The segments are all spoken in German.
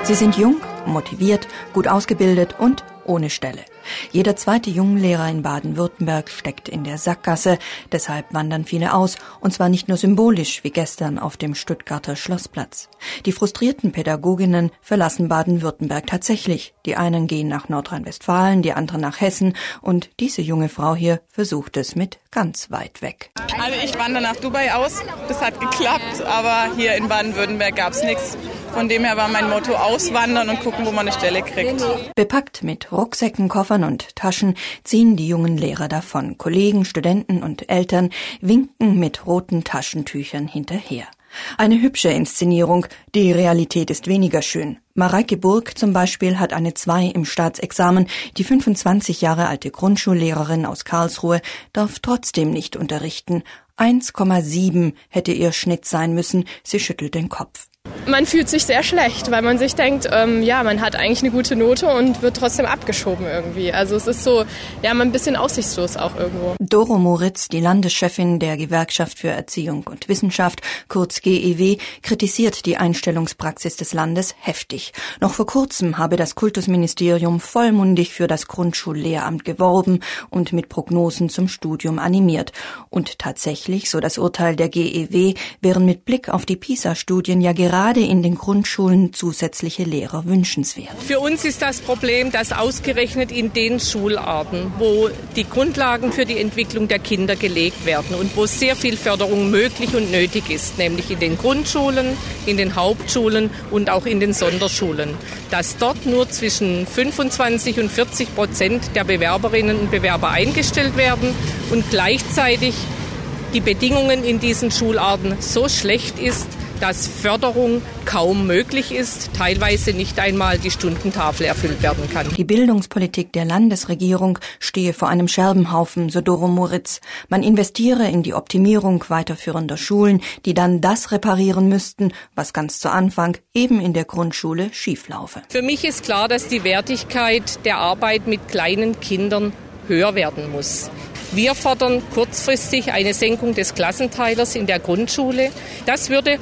Sie sind jung, motiviert, gut ausgebildet und ohne Stelle. Jeder zweite Jungenlehrer in Baden-Württemberg steckt in der Sackgasse. Deshalb wandern viele aus, und zwar nicht nur symbolisch wie gestern auf dem Stuttgarter Schlossplatz. Die frustrierten Pädagoginnen verlassen Baden-Württemberg tatsächlich. Die einen gehen nach Nordrhein-Westfalen, die anderen nach Hessen. Und diese junge Frau hier versucht es mit ganz weit weg. Also ich wandere nach Dubai aus. Das hat geklappt, aber hier in Baden-Württemberg gab es nichts. Von dem her war mein Motto auswandern und gucken, wo man eine Stelle kriegt. Bepackt mit Rucksäcken, Koffern und Taschen ziehen die jungen Lehrer davon. Kollegen, Studenten und Eltern winken mit roten Taschentüchern hinterher. Eine hübsche Inszenierung, die Realität ist weniger schön. Mareike Burg zum Beispiel hat eine 2 im Staatsexamen. Die 25 Jahre alte Grundschullehrerin aus Karlsruhe darf trotzdem nicht unterrichten. 1,7 hätte ihr Schnitt sein müssen. Sie schüttelt den Kopf. Man fühlt sich sehr schlecht, weil man sich denkt, man hat eigentlich eine gute Note und wird trotzdem abgeschoben irgendwie. Also es ist so, man ein bisschen aussichtslos auch irgendwo. Doro Moritz, die Landeschefin der Gewerkschaft für Erziehung und Wissenschaft, kurz GEW, kritisiert die Einstellungspraxis des Landes heftig. Noch vor kurzem habe das Kultusministerium vollmundig für das Grundschullehramt geworben und mit Prognosen zum Studium animiert. Und tatsächlich, so das Urteil der GEW, wären mit Blick auf die PISA-Studien ja gerade in den Grundschulen zusätzliche Lehrer wünschenswert. Für uns ist das Problem, dass ausgerechnet in den Schularten, wo die Grundlagen für die Entwicklung der Kinder gelegt werden und wo sehr viel Förderung möglich und nötig ist, nämlich in den Grundschulen, in den Hauptschulen und auch in den Sonderschulen, dass dort nur zwischen 25% und 40% der Bewerberinnen und Bewerber eingestellt werden und gleichzeitig die Bedingungen in diesen Schularten so schlecht ist, dass Förderung kaum möglich ist, teilweise nicht einmal die Stundentafel erfüllt werden kann. Die Bildungspolitik der Landesregierung stehe vor einem Scherbenhaufen, so Doro Moritz. Man investiere in die Optimierung weiterführender Schulen, die dann das reparieren müssten, was ganz zu Anfang eben in der Grundschule schieflaufe. Für mich ist klar, dass die Wertigkeit der Arbeit mit kleinen Kindern höher werden muss. Wir fordern kurzfristig eine Senkung des Klassenteilers in der Grundschule. Das würde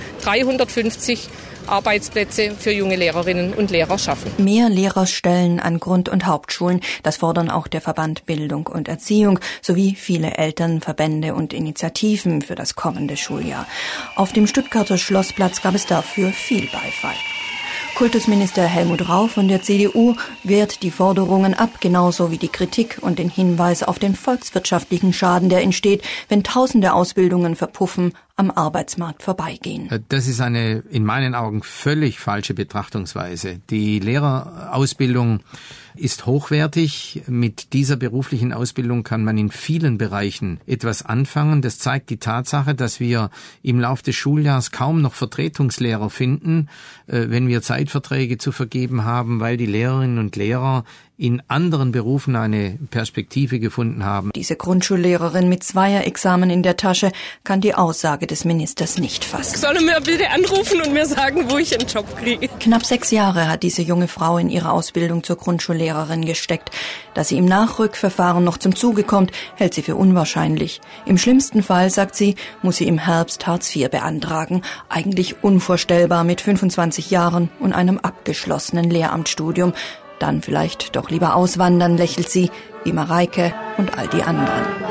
350 Arbeitsplätze für junge Lehrerinnen und Lehrer schaffen. Mehr Lehrerstellen an Grund- und Hauptschulen, das fordern auch der Verband Bildung und Erziehung sowie viele Elternverbände und Initiativen für das kommende Schuljahr. Auf dem Stuttgarter Schlossplatz gab es dafür viel Beifall. Kultusminister Helmut Rau von der CDU wehrt die Forderungen ab, genauso wie die Kritik und den Hinweis auf den volkswirtschaftlichen Schaden, der entsteht, wenn tausende Ausbildungen verpuffen, am Arbeitsmarkt vorbeigehen. Das ist eine in meinen Augen völlig falsche Betrachtungsweise. Die Lehrerausbildung ist hochwertig. Mit dieser beruflichen Ausbildung kann man in vielen Bereichen etwas anfangen. Das zeigt die Tatsache, dass wir im Lauf des Schuljahrs kaum noch Vertretungslehrer finden, wenn wir Zeitverträge zu vergeben haben, weil die Lehrerinnen und Lehrer in anderen Berufen eine Perspektive gefunden haben. Diese Grundschullehrerin mit 2er-Examen in der Tasche kann die Aussage des Ministers nicht fassen. Soll er mir bitte anrufen und mir sagen, wo ich einen Job kriege? Knapp 6 Jahre hat diese junge Frau in ihre Ausbildung zur Grundschullehrerin gesteckt. Dass sie im Nachrückverfahren noch zum Zuge kommt, hält sie für unwahrscheinlich. Im schlimmsten Fall, sagt sie, muss sie im Herbst Hartz IV beantragen. Eigentlich unvorstellbar mit 25 Jahren und einem abgeschlossenen Lehramtsstudium. Dann vielleicht doch lieber auswandern, lächelt sie, wie Mareike und all die anderen.